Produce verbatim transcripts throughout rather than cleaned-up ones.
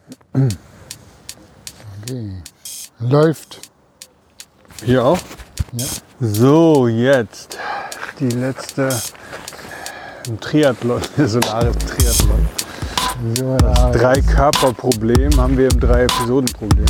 Okay. Läuft. Hier auch? Ja. So, jetzt die letzte im Triathlon, Solaris Triathlon. So, Das Drei-Körper-Problem haben wir im Drei-Episoden-Problem.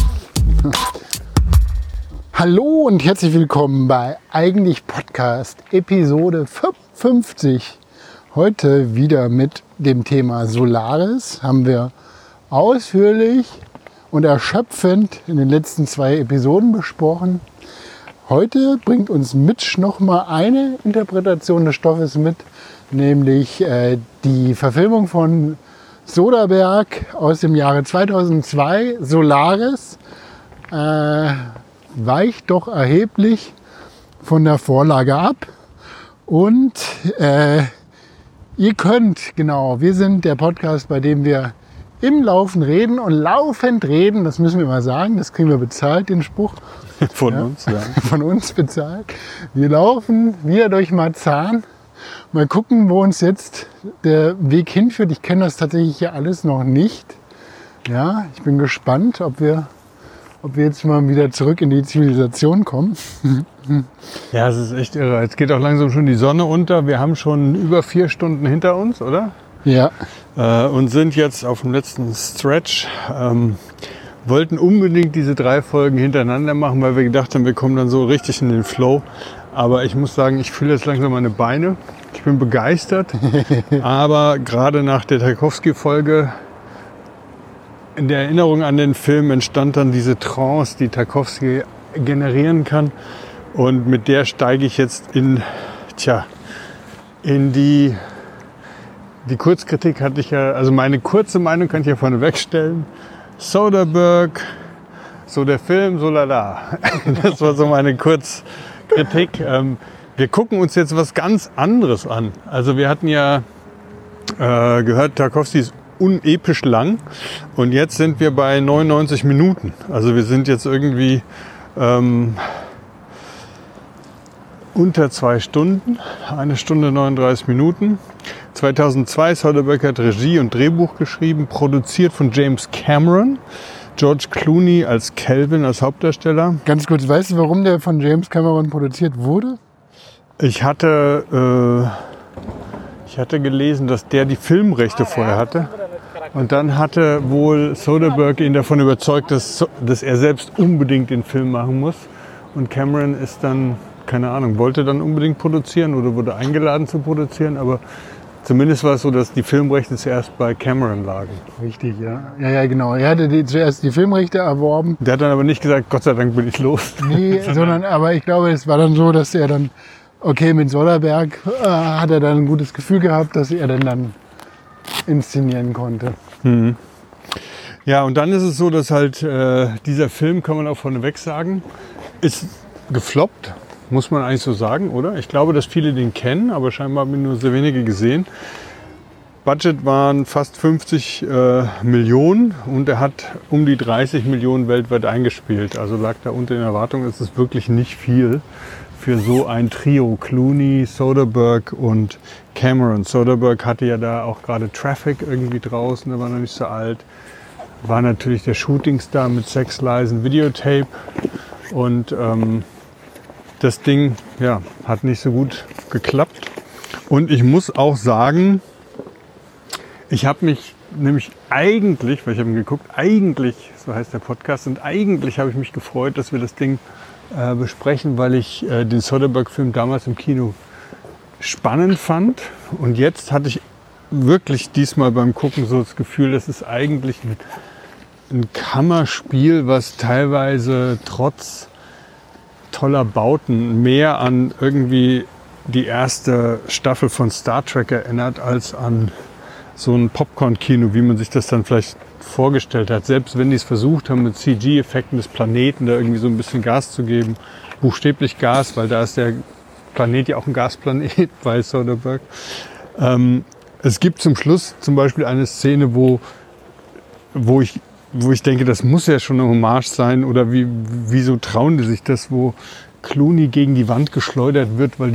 Hallo und herzlich willkommen bei Eigentlich Podcast Episode fünfundfünfzig. Heute wieder mit dem Thema Solaris. Haben wir ausführlich und erschöpfend in den letzten zwei Episoden besprochen. Heute bringt uns Mitch noch mal eine Interpretation des Stoffes mit, nämlich äh, die Verfilmung von Soderbergh aus dem Jahre zweitausendzwei, Solaris. Äh, weicht doch erheblich von der Vorlage ab. Und äh, ihr könnt, genau, wir sind der Podcast, bei dem wir im Laufen reden und laufend reden. Das müssen wir mal sagen, das kriegen wir bezahlt, den Spruch. Von ja, uns, ja. Von uns bezahlt. Wir laufen wieder durch Marzahn. Mal gucken, wo uns jetzt der Weg hinführt. Ich kenne das tatsächlich hier alles noch nicht. Ja, ich bin gespannt, ob wir ob wir jetzt mal wieder zurück in die Zivilisation kommen. Ja, es ist echt irre. Jetzt geht auch langsam schon die Sonne unter. Wir haben schon über vier Stunden hinter uns, oder? Ja. Äh, und sind jetzt auf dem letzten Stretch. Ähm, wollten unbedingt diese drei Folgen hintereinander machen, weil wir gedacht haben, wir kommen dann so richtig in den Flow. Aber ich muss sagen, ich fühle jetzt langsam meine Beine. Ich bin begeistert. Aber gerade nach der Tarkovsky-Folge, in der Erinnerung an den Film entstand dann diese Trance, die Tarkovsky generieren kann. Und mit der steige ich jetzt in, tja, in die, die Kurzkritik hatte ich ja, also meine kurze Meinung kann ich ja vorne wegstellen. Soderbergh, so der Film, so lala. Das war so meine Kurzkritik. Ähm, wir gucken uns jetzt was ganz anderes an. Also wir hatten ja äh, gehört, Tarkovsky ist unepisch lang und jetzt sind wir bei neunundneunzig Minuten. Also wir sind jetzt irgendwie ähm, unter zwei Stunden, eine Stunde neununddreißig Minuten. zweitausendzwei Soderbergh hat Regie und Drehbuch geschrieben, produziert von James Cameron. George Clooney als Calvin, als Hauptdarsteller. Ganz kurz, weißt du, warum der von James Cameron produziert wurde? Ich hatte, äh, ich hatte gelesen, dass der die Filmrechte vorher hatte. Und dann hatte wohl Soderbergh ihn davon überzeugt, dass, dass er selbst unbedingt den Film machen muss. Und Cameron ist dann, keine Ahnung, wollte dann unbedingt produzieren oder wurde eingeladen zu produzieren. Aber zumindest war es so, dass die Filmrechte zuerst bei Cameron lagen. Richtig, ja. Ja, ja, genau. Er hatte die, zuerst die Filmrechte erworben. Der hat dann aber nicht gesagt, Gott sei Dank bin ich los. Nee, sondern, aber ich glaube, es war dann so, dass er dann, okay, mit Soderbergh äh, hat er dann ein gutes Gefühl gehabt, dass er dann dann inszenieren konnte. Mhm. Ja, und dann ist es so, dass halt äh, dieser Film, kann man auch vorneweg sagen, ist gefloppt, muss man eigentlich so sagen, oder? Ich glaube, dass viele den kennen, aber scheinbar haben ihn nur sehr wenige gesehen. Budget waren fast fünfzig äh, Millionen und er hat um die dreißig Millionen weltweit eingespielt. Also lag da unter den Erwartungen, es ist wirklich nicht viel für so ein Trio, Clooney, Soderbergh und Cameron. Soderbergh hatte ja da auch gerade Traffic irgendwie draußen, der war noch nicht so alt. War natürlich der Shootingstar mit Sex, Lies und Videotape. Und ähm, das Ding ja, hat nicht so gut geklappt. Und ich muss auch sagen, ich habe mich nämlich eigentlich, weil ich habe ihn geguckt, eigentlich, so heißt der Podcast, und eigentlich habe ich mich gefreut, dass wir das Ding äh, besprechen, weil ich äh, den Soderbergh-Film damals im Kino spannend fand. Und jetzt hatte ich wirklich diesmal beim Gucken so das Gefühl, das ist eigentlich ein, ein Kammerspiel, was teilweise trotz toller Bauten mehr an irgendwie die erste Staffel von Star Trek erinnert, als an so ein Popcorn-Kino, wie man sich das dann vielleicht vorgestellt hat. Selbst wenn die es versucht haben, mit C G-Effekten des Planeten da irgendwie so ein bisschen Gas zu geben. Buchstäblich Gas, weil da ist der Planet ja auch ein Gasplanet bei Soderbergh. Ähm, es gibt zum Schluss zum Beispiel eine Szene, wo, wo, ich, wo ich denke, das muss ja schon eine Hommage sein. Oder wie, wieso trauen die sich das, wo Clooney gegen die Wand geschleudert wird, weil die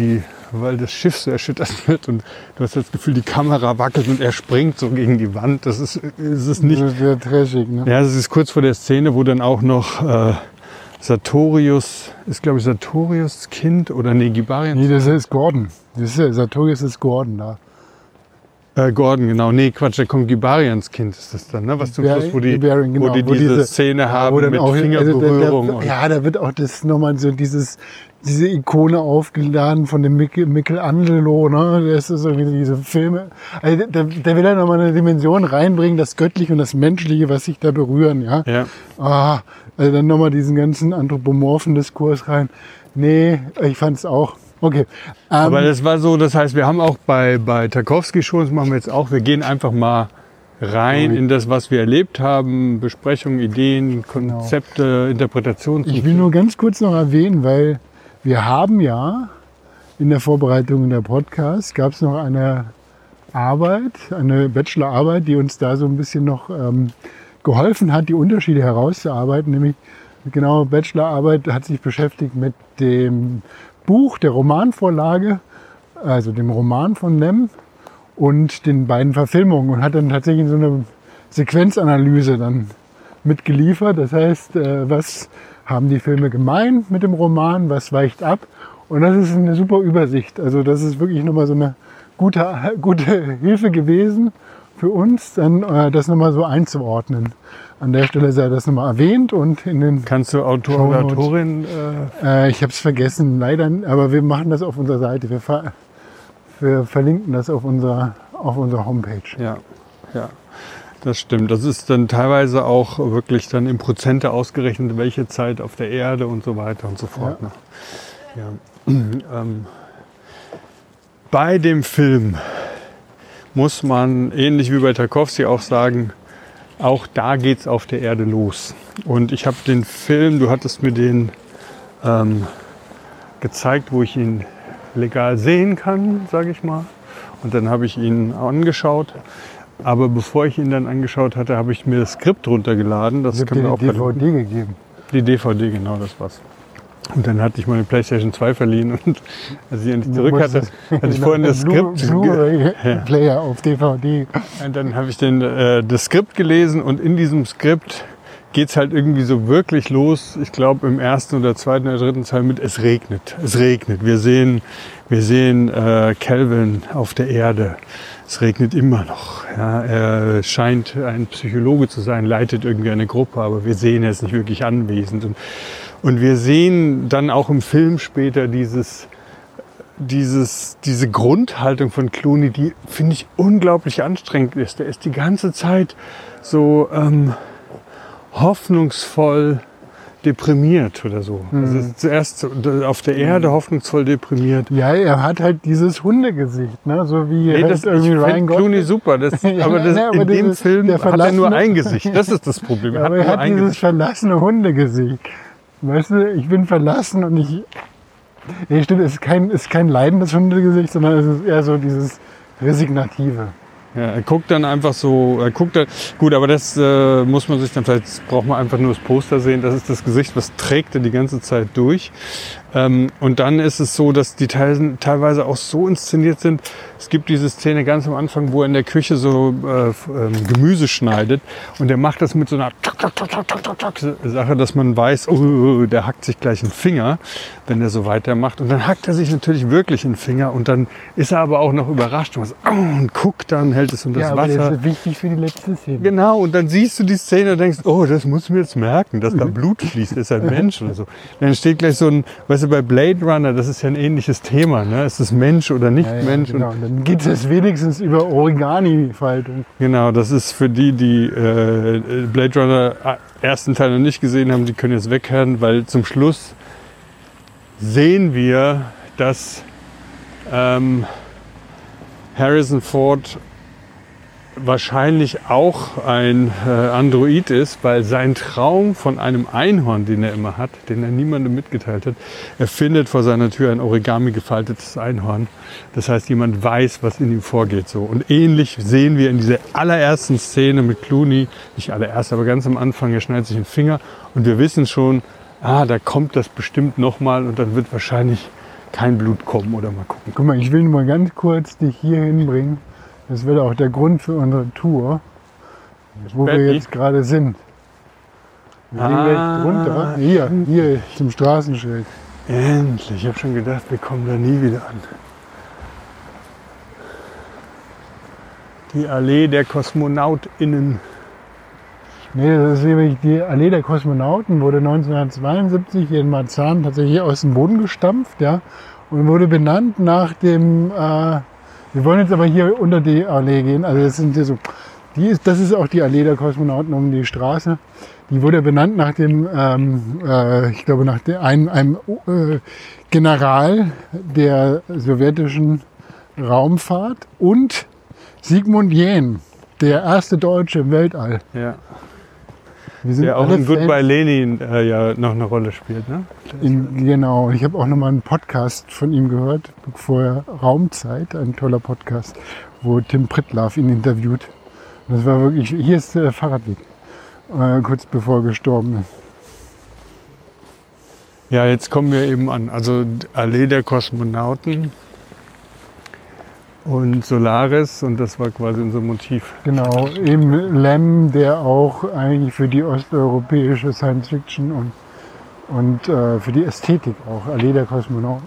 weil das Schiff so erschüttert wird und du hast das Gefühl, die Kamera wackelt und er springt so gegen die Wand. Das ist, ist es nicht. Das ist sehr trashig, ne? Ja, das ist kurz vor der Szene, wo dann auch noch äh, Sartorius, ist glaube ich Sartorius Kind oder nee, Gibarians. Nee, das ist Gordon. Das ist, Sartorius ist Gordon da. Äh, Gordon, genau. Nee, Quatsch, da kommt Gibarians Kind ist das dann, ne? Was zum Schluss, wo die, Gibarian, genau, wo die wo diese, diese Szene ja, haben wo dann mit auch- Fingerberührung. Also da, da, ja, da wird auch das nochmal so dieses, diese Ikone aufgeladen von dem Michel- Michelangelo, ne? Das ist irgendwie diese Filme. Also da, da will er nochmal eine Dimension reinbringen, das Göttliche und das Menschliche, was sich da berühren, ja. ja. Ah, also dann nochmal diesen ganzen anthropomorphen Diskurs rein. Nee, ich fand's auch. Okay. Ähm, Aber das war so, das heißt, wir haben auch bei, bei Tarkovsky schon, das machen wir jetzt auch, wir gehen einfach mal rein Ui. in das, was wir erlebt haben, Besprechungen, Ideen, Konzepte, Interpretationen. Ich will nur ganz kurz noch erwähnen, weil wir haben ja in der Vorbereitung der Podcast gab es noch eine Arbeit, eine Bachelorarbeit, die uns da so ein bisschen noch ähm, geholfen hat, die Unterschiede herauszuarbeiten. Nämlich genau, Bachelorarbeit hat sich beschäftigt mit dem Buch, der Romanvorlage, also dem Roman von Nem und den beiden Verfilmungen und hat dann tatsächlich so eine Sequenzanalyse dann mitgeliefert. Das heißt, äh, was haben die Filme gemein mit dem Roman, was weicht ab? Und das ist eine super Übersicht. Also das ist wirklich nochmal so eine gute, gute Hilfe gewesen für uns, dann äh, das nochmal so einzuordnen. An der Stelle sei das nochmal erwähnt und in den... Kannst du Autor oder Shownotes. Autorin? Äh, Äh, ich habe es vergessen, leider, aber wir machen das auf unserer Seite. Wir, ver wir verlinken das auf unserer, auf unserer Homepage. ja, ja, das stimmt. Das ist dann teilweise auch wirklich dann in Prozente ausgerechnet, welche Zeit auf der Erde und so weiter und so fort. Ja. Ne? Ja. ähm, bei dem Film muss man, ähnlich wie bei Tarkovsky, auch sagen, auch da geht's auf der Erde los. Und ich habe den Film, du hattest mir den ähm, gezeigt, wo ich ihn legal sehen kann, sage ich mal. Und dann habe ich ihn angeschaut. Aber bevor ich ihn dann angeschaut hatte, habe ich mir das Skript runtergeladen. Das Ich habe können dir wir auch die D V D verlinken. gegeben. Die D V D, genau, das war's. Und dann hatte ich meine PlayStation zwei verliehen und als ich endlich zurück hatte, hatte ich vorhin das Skript. Blu-ray-Player auf D V D. Und dann habe ich den, äh, das Skript gelesen und in diesem Skript geht es halt irgendwie so wirklich los. Ich glaube im ersten oder zweiten oder dritten Teil mit es regnet. Es regnet. Wir sehen, wir sehen äh, Calvin auf der Erde. Es regnet immer noch. Ja, er scheint ein Psychologe zu sein, leitet irgendwie eine Gruppe, aber wir sehen, er ist nicht wirklich anwesend. Und, und wir sehen dann auch im Film später dieses, dieses, diese Grundhaltung von Clooney, die finde ich unglaublich anstrengend ist. Der ist die ganze Zeit so ähm, hoffnungsvoll deprimiert oder so. Mhm. Also zuerst auf der Erde hoffnungsvoll deprimiert. Ja, er hat halt dieses Hundegesicht, ne? So wie Nee, halt das irgendwie ich Ryan find Gosling. Clooney super, das, Ja, aber, das, ja, aber in dem dieses- Film der hat er nur verlassene- ein Gesicht. Das ist das Problem. Er Ja, hat aber er nur hat ein dieses Gesicht. verlassene Hundegesicht. Weißt du, ich bin verlassen und ich... Nee, stimmt, es ist kein, ist kein leidendes Hundegesicht, sondern es ist eher so dieses Resignative. Ja, er guckt dann einfach so, er guckt dann, gut, aber das äh, muss man sich dann, vielleicht braucht man einfach nur das Poster sehen, das ist das Gesicht, was trägt er die ganze Zeit durch. Ähm, und dann ist es so, dass die teil, teilweise auch so inszeniert sind. Es gibt diese Szene ganz am Anfang, wo er in der Küche so äh, ähm, Gemüse schneidet und er macht das mit so einer Sache, dass man weiß, oh, der hackt sich gleich einen Finger, wenn er so weitermacht. Und dann hackt er sich natürlich wirklich einen Finger und dann ist er aber auch noch überrascht und, so, oh, und guckt dann, hält es unter das Ja, aber Wasser. das ist wichtig für die letzte Szene. Genau, und dann siehst du die Szene und denkst, oh, das muss mir jetzt merken, dass da Blut fließt, ist ein Mensch oder so. Dann steht gleich so ein, weißt du, bei Blade Runner, das ist ja ein ähnliches Thema, ne? Ist es Mensch oder nicht Ja, ja, Mensch? genau. Und Dann geht es wenigstens über Origami-Faltung. genau, das ist für die, die äh, Blade Runner äh, ersten Teil noch nicht gesehen haben, die können jetzt weghören, weil zum Schluss sehen wir, dass ähm, Harrison Ford wahrscheinlich auch ein äh, Android ist, weil sein Traum von einem Einhorn, den er immer hat, den er niemandem mitgeteilt hat, er findet vor seiner Tür ein Origami gefaltetes Einhorn. Das heißt, jemand weiß, was in ihm vorgeht. So. Und ähnlich sehen wir in dieser allerersten Szene mit Clooney, nicht allererst, aber ganz am Anfang, er schneidet sich den Finger und wir wissen schon, ah, da kommt das bestimmt nochmal und dann wird wahrscheinlich kein Blut kommen oder mal gucken. Guck mal, ich will nur mal ganz kurz dich hier hinbringen. Das wird auch der Grund für unsere Tour, wo wir Betty. jetzt gerade sind. Wir gehen Ah. gleich runter. Hier, hier zum Straßenschild. Endlich, ich habe schon gedacht, wir kommen da nie wieder an. Die Allee der KosmonautInnen. Nee, das ist nämlich die Allee der Kosmonauten, wurde neunzehnhundertzweiundsiebzig hier in Marzahn tatsächlich aus dem Boden gestampft, ja, und wurde benannt nach dem, äh, wir wollen jetzt aber hier unter die Allee gehen, also das sind hier so, die ist, das ist auch die Allee der Kosmonauten um die Straße, die wurde benannt nach dem, ähm, äh, ich glaube nach dem, einem, einem äh, General der sowjetischen Raumfahrt und Sigmund Jähn, der erste Deutsche im Weltall. Ja. Wir sind Der auch alle in Goodbye Fans. Lenin äh, ja noch eine Rolle spielt, ne? In, genau, ich habe auch nochmal einen Podcast von ihm gehört, vorher Raumzeit, ein toller Podcast, wo Tim Pritlove ihn interviewt. Und das war wirklich, hier ist der Fahrradweg, äh, kurz bevor er gestorben ist. Ja, jetzt kommen wir eben an. Also Allee der Kosmonauten und Solaris, und das war quasi unser Motiv. Genau, eben Lem, der auch eigentlich für die osteuropäische Science Fiction und, und äh, für die Ästhetik auch, Allee der Kosmonauten.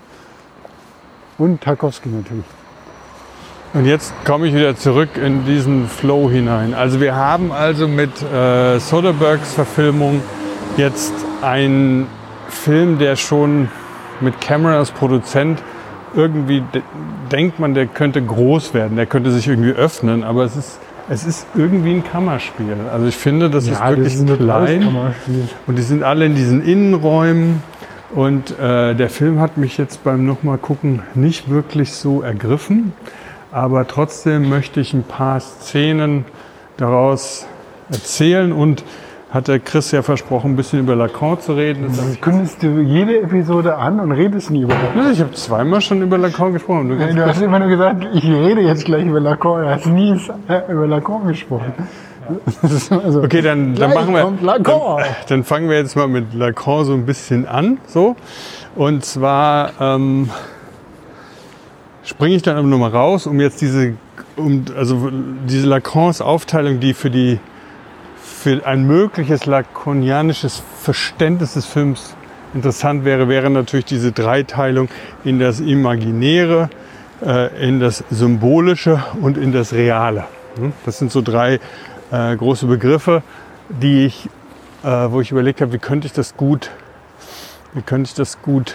Und Tarkovsky natürlich. Und jetzt komme ich wieder zurück in diesen Flow hinein. Also wir haben also mit äh, Soderberghs Verfilmung jetzt einen Film, der schon mit Cameron als Produzent irgendwie de- denkt man, der könnte groß werden, der könnte sich irgendwie öffnen, aber es ist, es ist irgendwie ein Kammerspiel. Also ich finde, das ist wirklich ein klein Kammerspiel. und die sind alle in diesen Innenräumen und äh, der Film hat mich jetzt beim nochmal gucken nicht wirklich so ergriffen, aber trotzdem möchte ich ein paar Szenen daraus erzählen und hat der Chris ja versprochen, ein bisschen über Lacan zu reden. Das Du kündigst du jede Episode an und redest nie über Lacan. Ja, ich habe zweimal schon über Lacan gesprochen. Du kannst Du hast immer nur gesagt, ich rede jetzt gleich über Lacan. Du hast nie über Lacan gesprochen. Das ist immer so. okay, dann, dann Gleich machen wir. kommt Lacan. Dann, dann fangen wir jetzt mal mit Lacan so ein bisschen an. So. Und zwar ähm, springe ich dann aber nur mal raus, um jetzt diese, um, also diese Lacans Aufteilung, die für die für ein mögliches lacanianisches Verständnis des Films interessant wäre, wäre natürlich diese Dreiteilung in das Imaginäre, äh, in das Symbolische und in das Reale. Das sind so drei äh, große Begriffe, die ich, äh, wo ich überlegt habe, wie könnte ich das gut, wie könnte ich das gut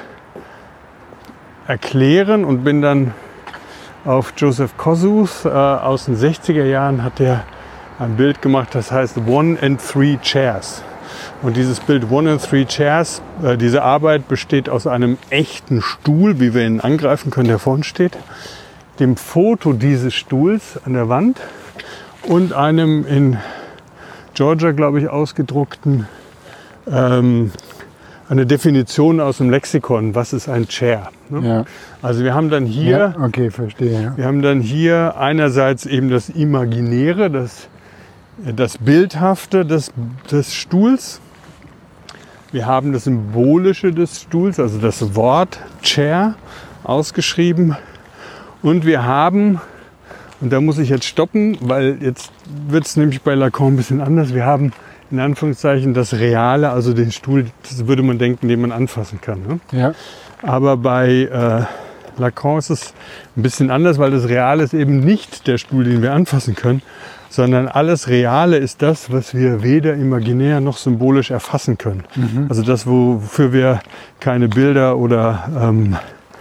erklären, und bin dann auf Joseph Kosuth äh, aus den sechziger Jahren, hat der ein Bild gemacht, das heißt One and Three Chairs. Und dieses Bild One and Three Chairs, äh, diese Arbeit besteht aus einem echten Stuhl, wie wir ihn angreifen können, der vorne steht, dem Foto dieses Stuhls an der Wand und einem in Georgia, glaube ich, ausgedruckten, ähm, eine Definition aus dem Lexikon, was ist ein Chair. Ne? Ja. Also wir haben dann hier, Ja, okay, verstehe. Ja. wir haben dann hier einerseits eben das Imaginäre, das das Bildhafte des, des Stuhls. Wir haben das Symbolische des Stuhls, also das Wort Chair ausgeschrieben. Und wir haben, und da muss ich jetzt stoppen, weil jetzt wird es nämlich bei Lacan ein bisschen anders. Wir haben in Anführungszeichen das Reale, also den Stuhl, das würde man denken, den man anfassen kann. Ne? Ja. Aber bei äh, Lacan ist es ein bisschen anders, weil das Reale ist eben nicht der Stuhl, den wir anfassen können, sondern alles Reale ist das, was wir weder imaginär noch symbolisch erfassen können. Mhm. Also das, wofür wir keine Bilder oder, ähm,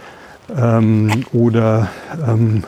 ähm, oder ähm,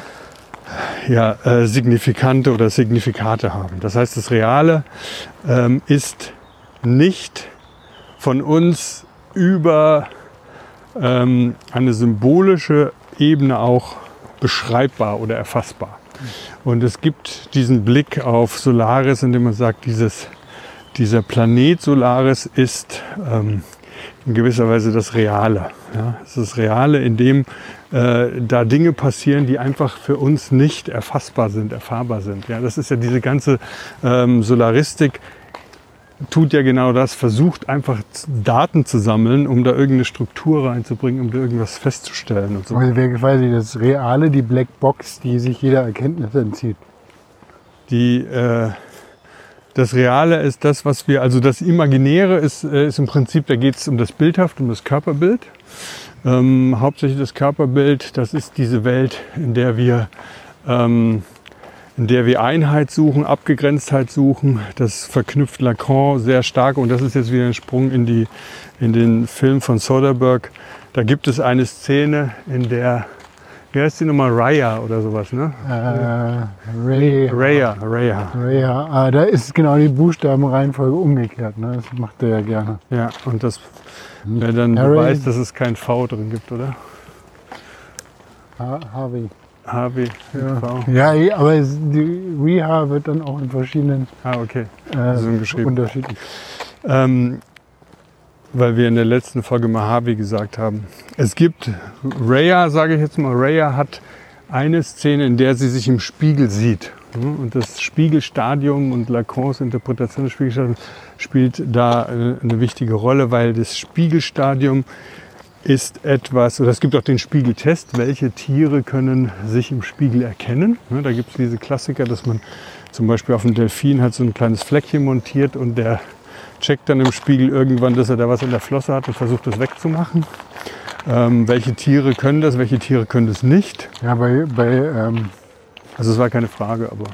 ja, äh, Signifikante oder Signifikate haben. Das heißt, das Reale ähm, ist nicht von uns über ähm, eine symbolische Ebene auch beschreibbar oder erfassbar. Und es gibt diesen Blick auf Solaris, in dem man sagt, dieses, dieser Planet Solaris ist ähm, in gewisser Weise das Reale. Ja? Es ist das Reale, in dem äh, da Dinge passieren, die einfach für uns nicht erfassbar sind, erfahrbar sind. Ja? Das ist ja diese ganze ähm, Solaristik, tut ja genau das, versucht einfach Daten zu sammeln, um da irgendeine Struktur reinzubringen, um da irgendwas festzustellen und so. Also wäre quasi das Reale, die Blackbox, die sich jeder Erkenntnis entzieht. Die, äh, das Reale ist das, was wir, also das Imaginäre ist, äh, ist im Prinzip, da geht es um das Bildhaft, um das Körperbild. Ähm, hauptsächlich das Körperbild, das ist diese Welt, in der wir ähm, in der wir Einheit suchen, Abgegrenztheit suchen. Das verknüpft Lacan sehr stark und das ist jetzt wieder ein Sprung in, die, in den Film von Soderbergh. Da gibt es eine Szene, in der, wie heißt die nochmal, Raya oder sowas, ne? Äh, Ray. Raya, Raya. Raya. Ah, da ist genau die Buchstabenreihenfolge umgekehrt, ne? Das macht er ja gerne. Ja, und das wäre dann Harry. Beweis, dass es kein V drin gibt, oder? Ha Harvey. Harvey, Ja, V. ja eh, aber es, die Reha wird dann auch in verschiedenen Ah, okay. äh, So geschrieben. unterschiedlich. Ähm, weil wir in der letzten Folge mal Harvey gesagt haben. Es gibt, Raya, sage ich jetzt mal, Raya hat eine Szene, in der sie sich im Spiegel sieht. Und das Spiegelstadium und Lacans Interpretation des Spiegelstadiums spielt da eine wichtige Rolle, weil das Spiegelstadium ist etwas, oder es gibt auch den Spiegeltest, welche Tiere können sich im Spiegel erkennen. Da gibt es diese Klassiker, dass man zum Beispiel auf dem Delfin hat so ein kleines Fleckchen montiert und der checkt dann im Spiegel irgendwann, dass er da was in der Flosse hat und versucht das wegzumachen. Ähm, welche Tiere können das, welche Tiere können das nicht? Ja, bei, bei ähm, Also es war keine Frage, aber...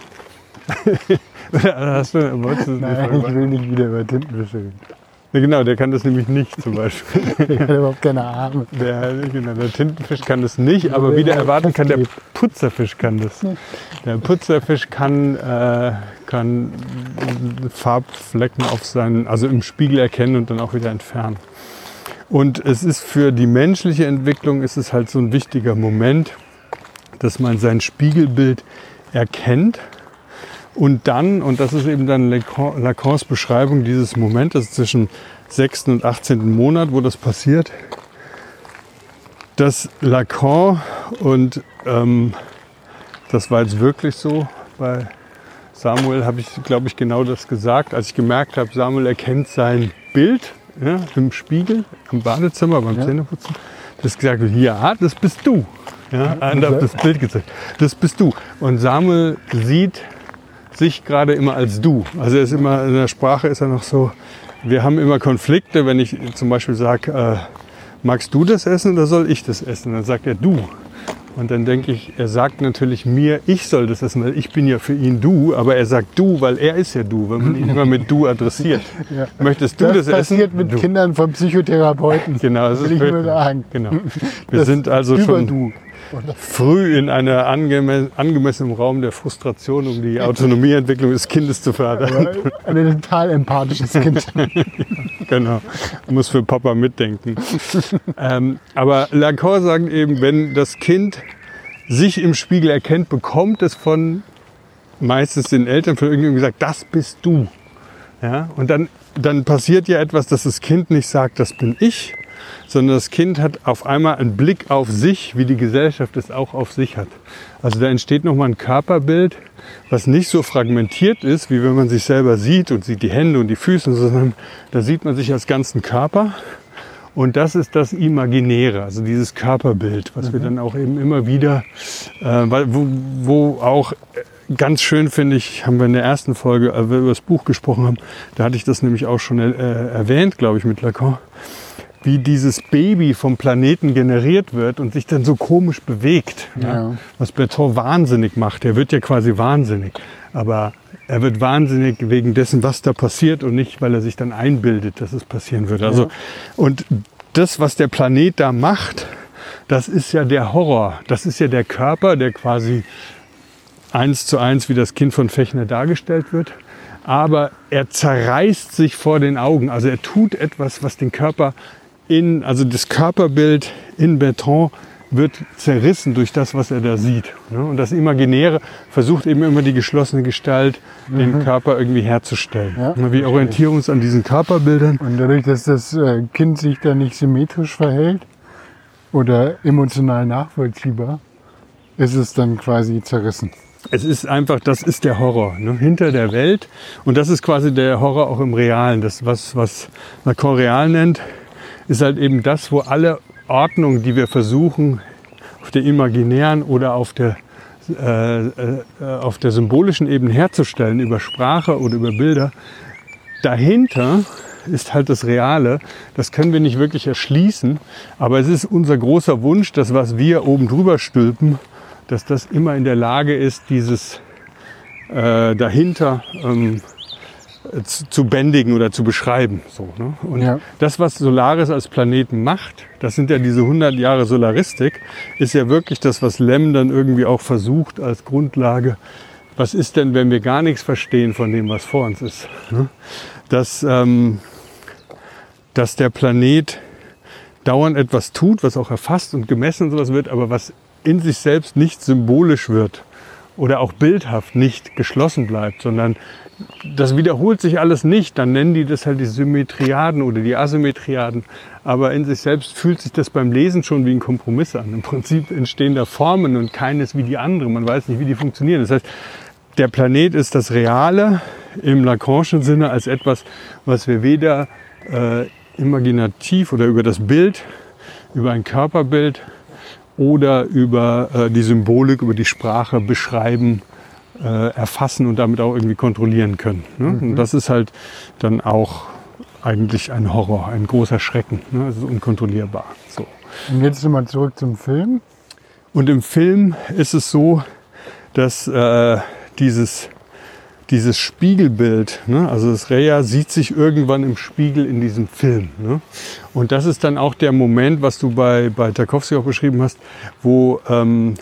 Hast du, wolltest du nein, Frage ich will nicht wieder über Tintenfische reden. Ja, genau, der kann das nämlich nicht zum Beispiel. Ich habe überhaupt keine Arme. Der, genau, der Tintenfisch kann das nicht, aber wieder erwarten kann, der Putzerfisch kann das. Der Putzerfisch kann, äh, kann Farbflecken auf seinen, also im Spiegel erkennen und dann auch wieder entfernen. Und es ist für die menschliche Entwicklung ist es halt so ein wichtiger Moment, dass man sein Spiegelbild erkennt. Und dann, und das ist eben dann Lacan, Lacans Beschreibung dieses Momentes zwischen sechsten und achtzehnten Monat, wo das passiert, dass Lacan, und ähm, das war jetzt wirklich so, bei Samuel habe ich, glaube ich, genau das gesagt, als ich gemerkt habe, Samuel erkennt sein Bild, ja, im Spiegel, im Badezimmer, beim Ja. Zähneputzen, das gesagt, ja, das bist du. Ja, und habe das Bild gezeigt. Das bist du. Und Samuel sieht sich gerade immer als du. Also er ist immer, in der Sprache ist er noch so, wir haben immer Konflikte, wenn ich zum Beispiel sage, äh, magst du das essen oder soll ich das essen? Dann sagt er du. Und dann denke ich, er sagt natürlich mir, ich soll das essen, weil ich bin ja für ihn du, aber er sagt du, weil er ist ja du, weil man ihn immer mit du adressiert. Ja. Möchtest du Das das, essen? passiert mit Du. Kindern von Psychotherapeuten. Genau, das will ist ich nur wirklich- sagen. Genau. Wir Das sind also über schon du. früh in einer angeme angemessenen Raum der Frustration, um die Autonomieentwicklung des Kindes zu fördern. Aber ein total empathisches Kind. Genau, muss für Papa mitdenken. ähm, aber Lacan sagt eben, wenn das Kind sich im Spiegel erkennt, bekommt es von meistens den Eltern von irgendjemandem gesagt, das bist du. Ja? Und dann, dann passiert ja etwas, dass das Kind nicht sagt, das bin ich, sondern das Kind hat auf einmal einen Blick auf sich, wie die Gesellschaft es auch auf sich hat. Also da entsteht nochmal ein Körperbild, was nicht so fragmentiert ist, wie wenn man sich selber sieht und sieht die Hände und die Füße, sondern da sieht man sich als ganzen Körper. Und das ist das Imaginäre, also dieses Körperbild, was wir dann auch eben immer wieder, äh, weil, wo, wo auch ganz schön, finde ich, haben wir in der ersten Folge, als wir über das Buch gesprochen haben, da hatte ich das nämlich auch schon äh, erwähnt, glaube ich, mit Lacan, wie dieses Baby vom Planeten generiert wird und sich dann so komisch bewegt. Ja. Ja. Was Bertrand wahnsinnig macht. Er wird ja quasi wahnsinnig. Aber er wird wahnsinnig wegen dessen, was da passiert und nicht, weil er sich dann einbildet, dass es passieren würde. Also, und das, was der Planet da macht, das ist ja der Horror. Das ist ja der Körper, der quasi eins zu eins wie das Kind von Fechner dargestellt wird. Aber er zerreißt sich vor den Augen. Also er tut etwas, was den Körper in, also das Körperbild in Bertrand wird zerrissen durch das, was er da sieht. Und das Imaginäre versucht eben immer die geschlossene Gestalt, den Körper irgendwie herzustellen. Ja, Wir orientieren uns an diesen Körperbildern. Und dadurch, dass das äh, Kind sich da nicht symmetrisch verhält oder emotional nachvollziehbar, ist es dann quasi zerrissen. es ist einfach, das ist der Horror, ne? Hinter der Welt. Und das ist quasi der Horror auch im Realen. Das, was, was Lacan real nennt, ist halt eben das, wo alle Ordnungen, die wir versuchen, auf der imaginären oder auf der, äh, äh, auf der symbolischen Ebene herzustellen, über Sprache oder über Bilder, dahinter ist halt das Reale. Das können wir nicht wirklich erschließen, aber es ist unser großer Wunsch, dass was wir oben drüber stülpen, dass das immer in der Lage ist, dieses äh, dahinter ähm, zu, zu bändigen oder zu beschreiben. So, ne? Und ja. Das, was Solaris als Planeten macht, das sind ja diese hundert Jahre Solaristik, ist ja wirklich das, was Lem dann irgendwie auch versucht als Grundlage. Was ist denn, wenn wir gar nichts verstehen von dem, was vor uns ist? Ne? Dass, ähm, dass der Planet dauernd etwas tut, was auch erfasst und gemessen und sowas wird, aber was in sich selbst nicht symbolisch wird oder auch bildhaft nicht geschlossen bleibt, sondern das wiederholt sich alles nicht. Dann nennen die das halt die Symmetriaden oder die Asymmetriaden. Aber in sich selbst fühlt sich das beim Lesen schon wie ein Kompromiss an. Im Prinzip entstehen da Formen und keines wie die andere. Man weiß nicht, wie die funktionieren. Das heißt, der Planet ist das Reale im Lacanischen Sinne als etwas, was wir weder äh, imaginativ oder über das Bild, über ein Körperbild oder über äh, die Symbolik, über die Sprache beschreiben, äh, erfassen und damit auch irgendwie kontrollieren können. Ne? Mhm. Und das ist halt dann auch eigentlich ein Horror, ein großer Schrecken. Ne? Es ist unkontrollierbar. So. Und jetzt nochmal zurück zum Film. Und im Film ist es so, dass äh, dieses, dieses Spiegelbild, ne? Also das Reja sieht sich irgendwann im Spiegel in diesem Film. Ne? Und das ist dann auch der Moment, was du bei, bei Tarkovsky auch beschrieben hast, wo, ähm,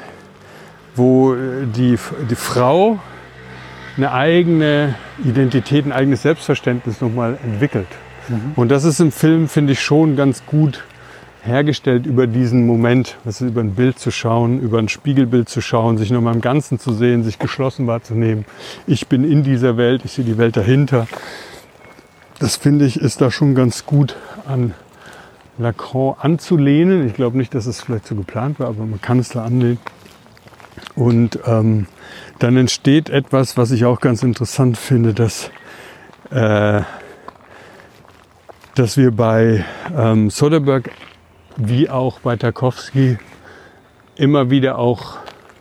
wo die, die Frau eine eigene Identität, ein eigenes Selbstverständnis nochmal entwickelt. Mhm. Und das ist im Film, finde ich, schon ganz gut hergestellt über diesen Moment, also über ein Bild zu schauen, über ein Spiegelbild zu schauen, sich nochmal im Ganzen zu sehen, sich geschlossen wahrzunehmen. Ich bin in dieser Welt, ich sehe die Welt dahinter. Das finde ich, ist da schon ganz gut an Lacan anzulehnen. Ich glaube nicht, dass es vielleicht so geplant war, aber man kann es da anlehnen. Und ähm, dann entsteht etwas, was ich auch ganz interessant finde, dass, äh, dass wir bei ähm, Soderbergh wie auch bei Tarkovsky immer wieder auch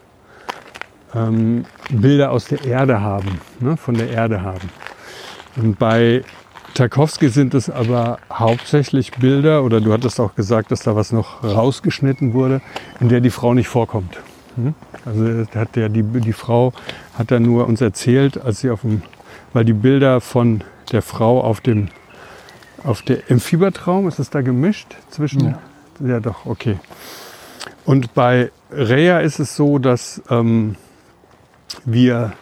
ähm, Bilder aus der Erde haben, ne, von der Erde haben. Und bei Tarkovsky sind es aber hauptsächlich Bilder, oder du hattest auch gesagt, dass da was noch rausgeschnitten wurde, in der die Frau nicht vorkommt. Hm? Also hat der, die, die Frau hat er nur uns erzählt, als sie auf dem, weil die Bilder von der Frau auf dem, auf der, im Fiebertraum, ist es da gemischt zwischen... Ja. Ja, doch, okay. Und bei Reja ist es so, dass ähm, wir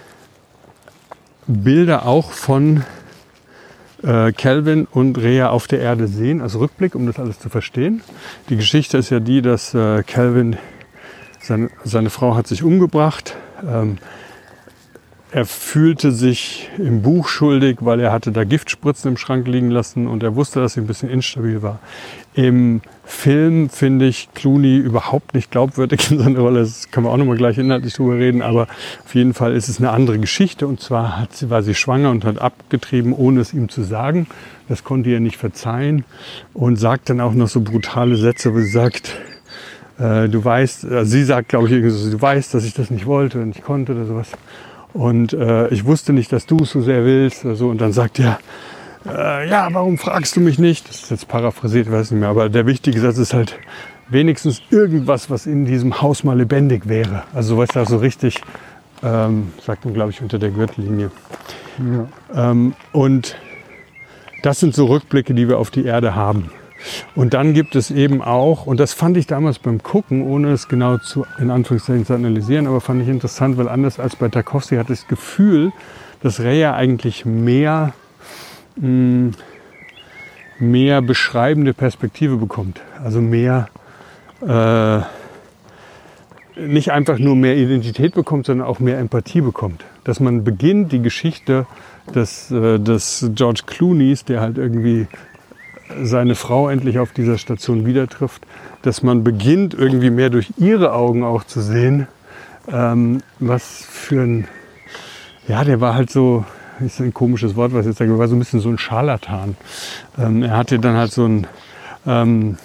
Bilder auch von äh, Kelvin und Reja auf der Erde sehen, als Rückblick, um das alles zu verstehen. Die Geschichte ist ja die, dass äh, Kelvin, seine, seine Frau hat sich umgebracht. Ähm, Er fühlte sich im Buch schuldig, weil er hatte da Giftspritzen im Schrank liegen lassen und er wusste, dass sie ein bisschen instabil war. Im Film finde ich Clooney überhaupt nicht glaubwürdig in seiner Rolle. Das kann man auch noch mal gleich inhaltlich drüber reden, aber auf jeden Fall ist es eine andere Geschichte. Und zwar hat sie, war sie schwanger und hat abgetrieben, ohne es ihm zu sagen. Das konnte ihr nicht verzeihen und sagt dann auch noch so brutale Sätze, wo sie sagt, äh, du weißt, also sie sagt, glaube ich, irgendwie so, du weißt, dass ich das nicht wollte und nicht konnte oder sowas. Und äh, ich wusste nicht, dass du es so sehr willst. Oder so. Und dann sagt er, äh, ja, warum fragst du mich nicht? Das ist jetzt paraphrasiert, ich weiß nicht mehr. Aber der wichtige Satz ist halt, wenigstens irgendwas, was in diesem Haus mal lebendig wäre. Also weißt du, so richtig, ähm, sagt man, glaube ich, unter der Gürtellinie. Ja. Ähm, und das sind so Rückblicke, die wir auf die Erde haben. Und dann gibt es eben auch, und das fand ich damals beim Gucken, ohne es genau zu, in Anführungszeichen zu analysieren, aber fand ich interessant, weil anders als bei Tarkovsky hatte ich das Gefühl, dass Reja eigentlich mehr, mh, mehr beschreibende Perspektive bekommt. Also mehr, äh, nicht einfach nur mehr Identität bekommt, sondern auch mehr Empathie bekommt. Dass man beginnt, die Geschichte des, äh, des George Clooneys, der halt irgendwie seine Frau endlich auf dieser Station wieder trifft, dass man beginnt, irgendwie mehr durch ihre Augen auch zu sehen, ähm, was für ein, ja, der war halt so, ist ein komisches Wort, was ich jetzt sage, war so ein bisschen so ein Scharlatan. Ähm, er hatte dann halt so ein ähm,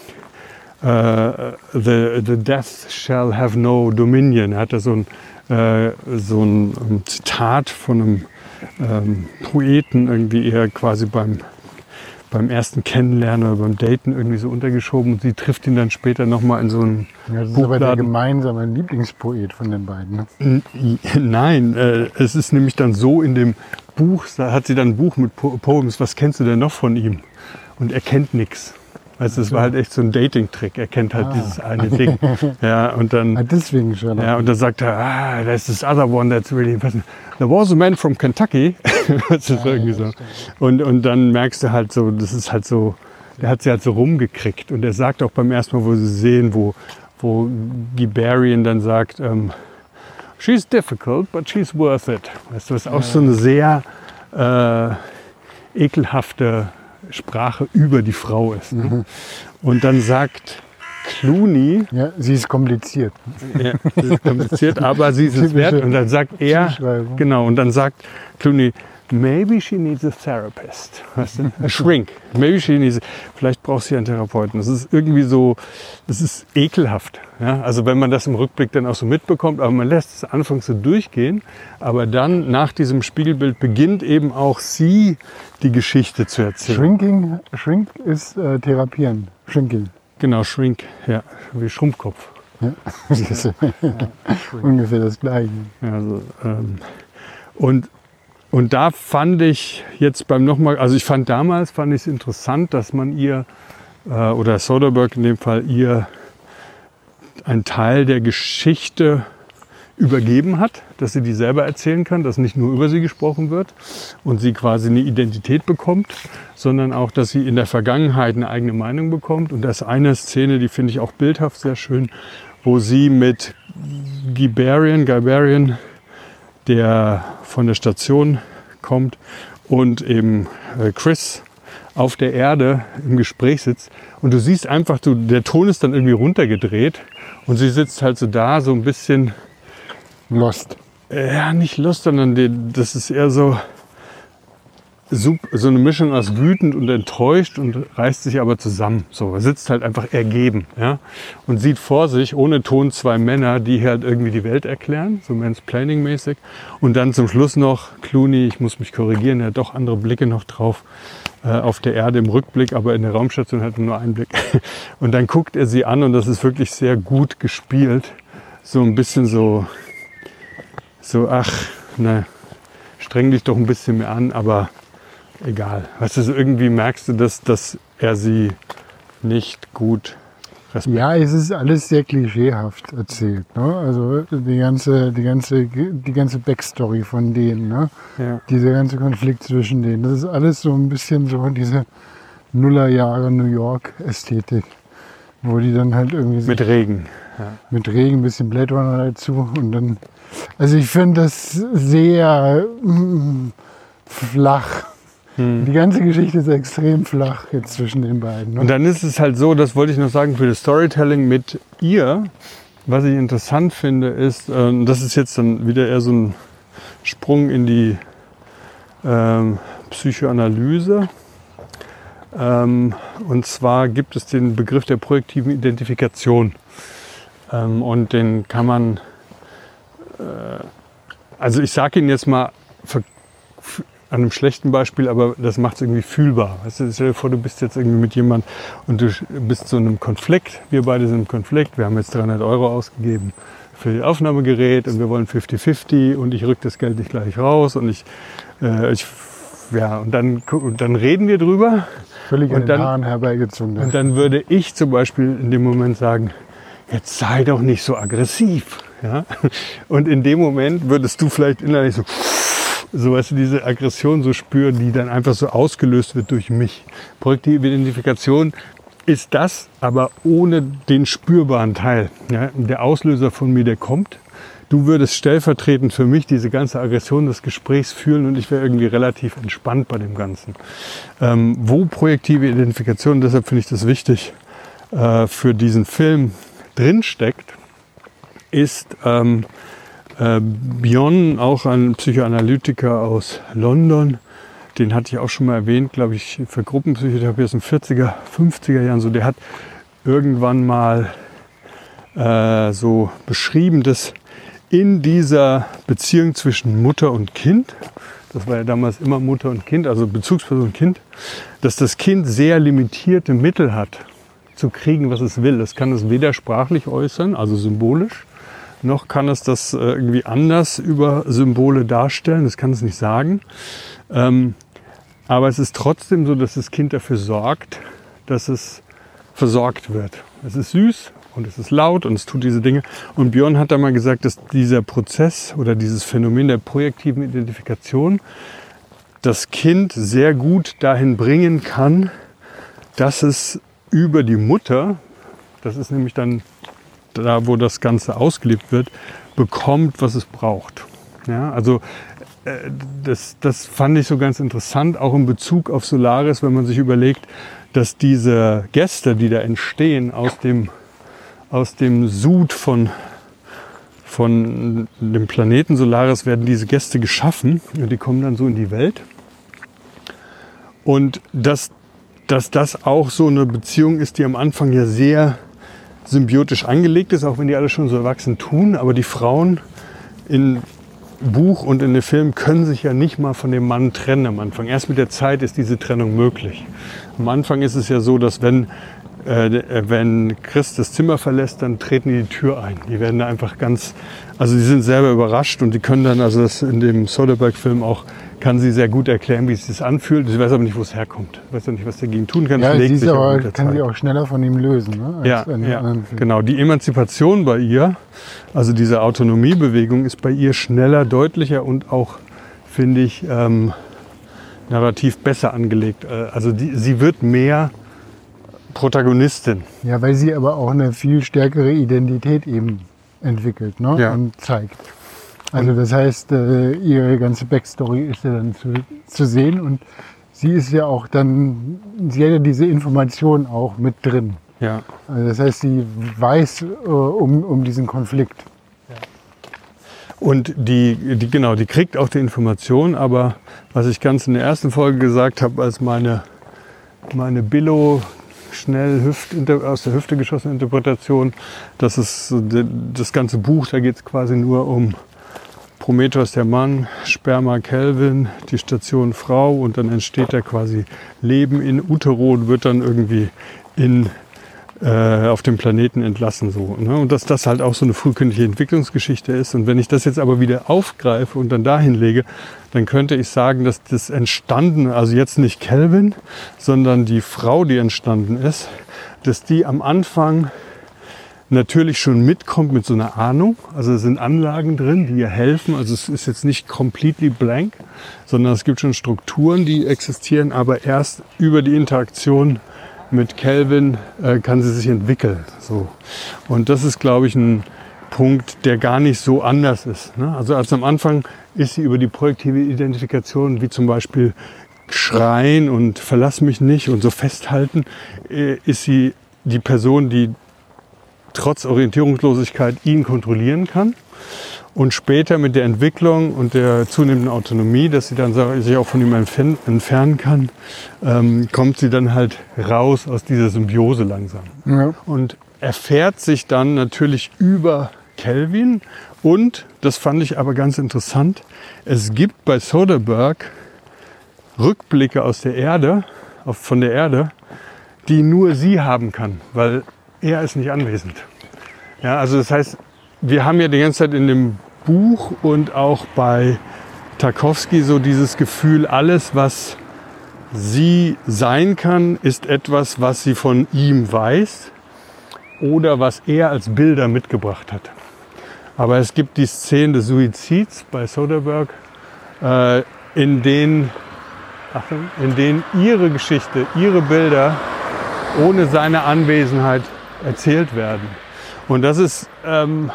Uh, the, the death shall have no dominion. Er hatte so ein, äh, so ein, ein Zitat von einem ähm, Poeten irgendwie eher quasi beim, beim ersten Kennenlernen oder beim Daten irgendwie so untergeschoben und sie trifft ihn dann später nochmal in so einem Ja, das ist Buchladen. aber der gemeinsame Lieblingspoet von den beiden. Ne? Nein, äh, es ist nämlich dann so in dem Buch, da hat sie dann ein Buch mit po Poems, was kennst du denn noch von ihm? Und er kennt nichts. Also es war halt echt so ein Dating-Trick. Er kennt halt ah. dieses eine Ding. Ja, und dann, ah, deswegen schon. Ja, und dann sagt er, ah, there's this other one that's really impressive. There was a man from Kentucky. Das ist ah, irgendwie ja, so. Und, und dann merkst du halt so, das ist halt so, der hat sie halt so rumgekriegt. Und er sagt auch beim ersten Mal, wo sie sehen, wo, wo Gibarian dann sagt, um, she's difficult, but she's worth it. Weißt du, was auch ja. so eine sehr äh, ekelhafte Sprache über die Frau ist. Ne? Mhm. Und dann sagt Clooney... Ja, sie ist kompliziert. Ja, sie ist kompliziert, aber sie ist es wert. Und dann sagt er... Genau, und dann sagt Clooney, maybe she needs a therapist. Weißt du? A shrink. Maybe she needs... Vielleicht braucht sie einen Therapeuten. Das ist irgendwie so... Das ist ekelhaft. Ja? Also wenn man das im Rückblick dann auch so mitbekommt, aber man lässt es anfangs so durchgehen, aber dann nach diesem Spiegelbild beginnt eben auch sie die Geschichte zu erzählen. Shrinking, Shrink ist äh, Therapieren. Shrinking. Genau, Shrink, ja, wie Schrumpfkopf. Ja. Das ist ja, ungefähr das Gleiche. Also, ähm, und, und da fand ich jetzt beim nochmal, also ich fand damals, fand ich es interessant, dass man ihr, äh, oder Soderbergh in dem Fall, ihr einen Teil der Geschichte übergeben hat, dass sie die selber erzählen kann, dass nicht nur über sie gesprochen wird und sie quasi eine Identität bekommt, sondern auch, dass sie in der Vergangenheit eine eigene Meinung bekommt. Und das ist eine Szene, die finde ich auch bildhaft sehr schön, wo sie mit Gibarian, Gibarian, der von der Station kommt, und eben Chris auf der Erde im Gespräch sitzt. Und du siehst einfach, du, der Ton ist dann irgendwie runtergedreht und sie sitzt halt so da, so ein bisschen Lost. Ja, nicht Lost, sondern die, das ist eher so, so eine Mischung aus wütend und enttäuscht und reißt sich aber zusammen. So, er sitzt halt einfach ergeben, ja, und sieht vor sich ohne Ton zwei Männer, die halt irgendwie die Welt erklären, so Mansplaining-mäßig. Und dann zum Schluss noch Clooney, ich muss mich korrigieren, er hat doch andere Blicke noch drauf, äh, auf der Erde im Rückblick, aber in der Raumstation hat er nur einen Blick. Und dann guckt er sie an und das ist wirklich sehr gut gespielt. So ein bisschen so... So, ach, ne, streng dich doch ein bisschen mehr an, aber egal. Weißt du, so irgendwie merkst du, dass, dass er sie nicht gut respektiert. Ja, es ist alles sehr klischeehaft erzählt. Ne? Also die ganze, die, ganze, die ganze Backstory von denen, ne? Ja. Dieser ganze Konflikt zwischen denen. Das ist alles so ein bisschen so diese Nullerjahre New York-Ästhetik, wo die dann halt irgendwie... Mit Regen. Ja. Mit Regen, ein bisschen Blade Runner dazu und dann... Also ich finde das sehr mm, flach. Hm. Die ganze Geschichte ist extrem flach jetzt zwischen den beiden. Ne? Und dann ist es halt so, das wollte ich noch sagen, für das Storytelling mit ihr, was ich interessant finde, ist, äh, das ist jetzt dann wieder eher so ein Sprung in die ähm, Psychoanalyse. Ähm, und zwar gibt es den Begriff der projektiven Identifikation. Ähm, und den kann man... Also ich sage Ihnen jetzt mal für, für, an einem schlechten Beispiel, aber das macht es irgendwie fühlbar. Weißt du, stell dir vor, du bist jetzt irgendwie mit jemandem und du bist so in einem Konflikt. Wir beide sind im Konflikt. Wir haben jetzt dreihundert Euro ausgegeben für das Aufnahmegerät und wir wollen fünfzig fünfzig und ich rück das Geld nicht gleich raus und ich, äh, ich ja, und dann, und dann reden wir drüber. Völlig an den Haaren herbeigezogen. Und dann würde ich zum Beispiel in dem Moment sagen, jetzt sei doch nicht so aggressiv. Ja? Und in dem Moment würdest du vielleicht innerlich so, so weißt du, diese Aggression so spüren, die dann einfach so ausgelöst wird durch mich. Projektive Identifikation ist das, aber ohne den spürbaren Teil. Ja? Der Auslöser von mir, der kommt. Du würdest stellvertretend für mich diese ganze Aggression des Gesprächs fühlen und ich wäre irgendwie relativ entspannt bei dem Ganzen. Ähm, wo projektive Identifikation, deshalb finde ich das wichtig, äh, für diesen Film drinsteckt, ist, ähm, Äh, Bion, auch ein Psychoanalytiker aus London, den hatte ich auch schon mal erwähnt, glaube ich, für Gruppenpsychotherapie aus den vierziger, fünfziger Jahren. So, der hat irgendwann mal äh, so beschrieben, dass in dieser Beziehung zwischen Mutter und Kind, das war ja damals immer Mutter und Kind, also Bezugsperson Kind, dass das Kind sehr limitierte Mittel hat, zu kriegen, was es will. Es kann es weder sprachlich äußern, also symbolisch, noch kann es das irgendwie anders über Symbole darstellen. Das kann es nicht sagen. Ähm, aber es ist trotzdem so, dass das Kind dafür sorgt, dass es versorgt wird. Es ist süß und es ist laut und es tut diese Dinge. Und Björn hat da mal gesagt, dass dieser Prozess oder dieses Phänomen der projektiven Identifikation das Kind sehr gut dahin bringen kann, dass es über die Mutter, das ist nämlich dann da, wo das Ganze ausgelebt wird, bekommt, was es braucht. Ja, also äh, das, das fand ich so ganz interessant, auch in Bezug auf Solaris, wenn man sich überlegt, dass diese Gäste, die da entstehen aus dem, aus dem Sud von, von dem Planeten Solaris, werden diese Gäste geschaffen und die kommen dann so in die Welt. Und dass, dass das auch so eine Beziehung ist, die am Anfang ja sehr symbiotisch angelegt ist, auch wenn die alle schon so erwachsen tun. Aber die Frauen im Buch und in den Film können sich ja nicht mal von dem Mann trennen am Anfang. Erst mit der Zeit ist diese Trennung möglich. Am Anfang ist es ja so, dass wenn, äh, wenn Chris das Zimmer verlässt, dann treten die die Tür ein. Die werden da einfach ganz, also die sind selber überrascht und die können dann, also das in dem Soderbergh-Film auch, kann sie sehr gut erklären, wie es sich anfühlt. Sie weiß aber nicht, wo es herkommt. Ich weiß auch nicht, was dagegen tun kann. Ja, sie ist aber, kann Zeit. sie auch schneller von ihm lösen. Ne, als ja, ja genau. Die Emanzipation bei ihr, also diese Autonomiebewegung, ist bei ihr schneller, deutlicher und auch, finde ich, ähm, narrativ besser angelegt. Also die, sie wird mehr Protagonistin. Ja, weil sie aber auch eine viel stärkere Identität eben entwickelt, ne? Ja. Und zeigt. Also das heißt, äh, ihre ganze Backstory ist ja dann zu, zu sehen und sie ist ja auch dann, sie hat ja diese Information auch mit drin. Ja. Also das heißt, sie weiß äh, um, um diesen Konflikt. Ja. Und die, die, genau, die kriegt auch die Information, aber was ich ganz in der ersten Folge gesagt habe, als meine, meine Billo schnell Hüft, aus der Hüfte geschossene Interpretation, das ist das ganze Buch, da geht es quasi nur um Prometheus der Mann, Sperma Kelvin, die Station Frau und dann entsteht da quasi Leben in Utero und wird dann irgendwie in, äh, auf dem Planeten entlassen. So, ne? Und dass das halt auch so eine frühkindliche Entwicklungsgeschichte ist. Und wenn ich das jetzt aber wieder aufgreife und dann dahin lege, dann könnte ich sagen, dass das Entstandene, also jetzt nicht Kelvin, sondern die Frau, die entstanden ist, dass die am Anfang natürlich schon mitkommt mit so einer Ahnung. Also es sind Anlagen drin, die ihr helfen. Also es ist jetzt nicht completely blank, sondern es gibt schon Strukturen, die existieren. Aber erst über die Interaktion mit Kelvin äh, kann sie sich entwickeln. So. Und das ist, glaube ich, ein Punkt, der gar nicht so anders ist. Ne? Also als am Anfang ist sie über die projektive Identifikation, wie zum Beispiel Schreien und Verlass mich nicht und so festhalten, äh, ist sie die Person, die trotz Orientierungslosigkeit ihn kontrollieren kann. Und später mit der Entwicklung und der zunehmenden Autonomie, dass sie dann sich auch von ihm entfernen kann, ähm, kommt sie dann halt raus aus dieser Symbiose langsam. Ja. Und erfährt sich dann natürlich über Kelvin. Und, das fand ich aber ganz interessant, es gibt bei Soderbergh Rückblicke aus der Erde, auf, von der Erde, die nur sie haben kann, weil er ist nicht anwesend. Ja, also das heißt, wir haben ja die ganze Zeit in dem Buch und auch bei Tarkovsky so dieses Gefühl, alles, was sie sein kann, ist etwas, was sie von ihm weiß oder was er als Bilder mitgebracht hat. Aber es gibt die Szenen des Suizids bei Soderbergh, äh, in denen, Achtung, in denen ihre Geschichte, ihre Bilder ohne seine Anwesenheit erzählt werden. Und das ist, ähm,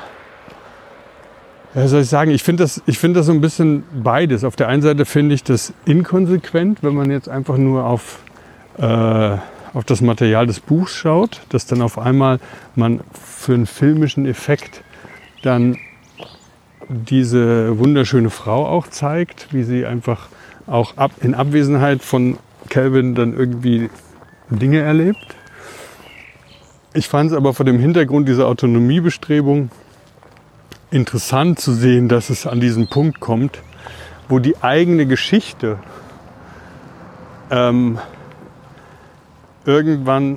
ja, soll ich sagen, ich finde das, ich finde das so ein bisschen beides. Auf der einen Seite finde ich das inkonsequent, wenn man jetzt einfach nur auf, äh, auf das Material des Buchs schaut, dass dann auf einmal man für einen filmischen Effekt dann diese wunderschöne Frau auch zeigt, wie sie einfach auch ab, in Abwesenheit von Calvin dann irgendwie Dinge erlebt. Ich fand es aber vor dem Hintergrund dieser Autonomiebestrebung interessant zu sehen, dass es an diesen Punkt kommt, wo die eigene Geschichte ähm, irgendwann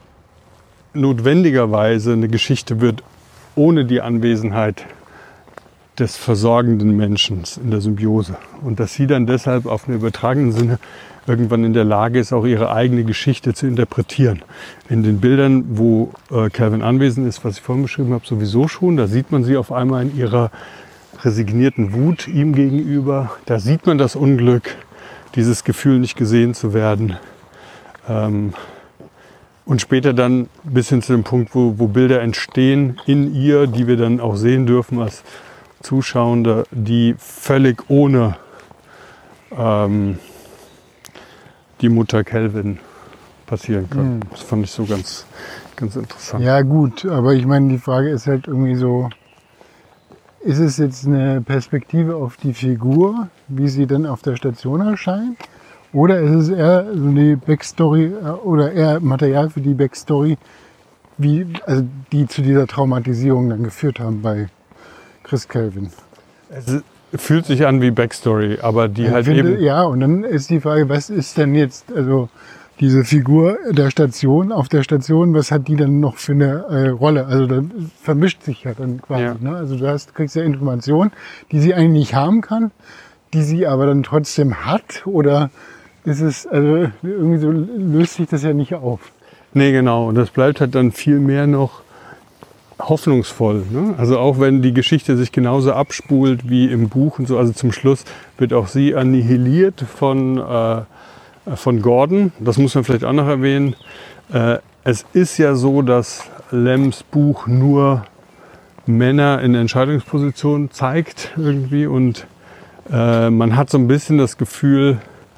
notwendigerweise eine Geschichte wird ohne die Anwesenheit des versorgenden Menschen in der Symbiose. Und dass sie dann deshalb auf einen übertragenen Sinne irgendwann in der Lage ist, auch ihre eigene Geschichte zu interpretieren. In den Bildern, wo äh, Calvin anwesend ist, was ich vorhin beschrieben habe, sowieso schon, da sieht man sie auf einmal in ihrer resignierten Wut ihm gegenüber. Da sieht man das Unglück, dieses Gefühl, nicht gesehen zu werden. Ähm, und später dann bis hin zu dem Punkt, wo, wo Bilder entstehen in ihr, die wir dann auch sehen dürfen als Zuschauende, die völlig ohne ähm, die Mutter Calvin passieren können. Mhm. Das fand ich so ganz, ganz interessant. Ja gut, aber ich meine, die Frage ist halt irgendwie so, ist es jetzt eine Perspektive auf die Figur, wie sie dann auf der Station erscheint? Oder ist es eher so eine Backstory oder eher Material für die Backstory, wie, also die zu dieser Traumatisierung dann geführt haben bei Chris Calvin? Es fühlt sich an wie Backstory, aber die ich halt finde, eben... Ja, und dann ist die Frage, was ist denn jetzt, also diese Figur der Station, auf der Station, was hat die dann noch für eine äh, Rolle? Also da vermischt sich ja dann quasi. Ja. Ne? Also du hast, kriegst ja Informationen, die sie eigentlich nicht haben kann, die sie aber dann trotzdem hat, oder ist es, also irgendwie so löst sich das ja nicht auf. Nee, genau. Und das bleibt halt dann viel mehr noch hoffnungsvoll. Ne? Also auch wenn die Geschichte sich genauso abspult wie im Buch und so, also zum Schluss wird auch sie annihiliert von, äh, von Gordon. Das muss man vielleicht auch noch erwähnen. Äh, es ist ja so, dass Lems Buch nur Männer in Entscheidungspositionen zeigt irgendwie, und äh, man hat so ein bisschen das Gefühl,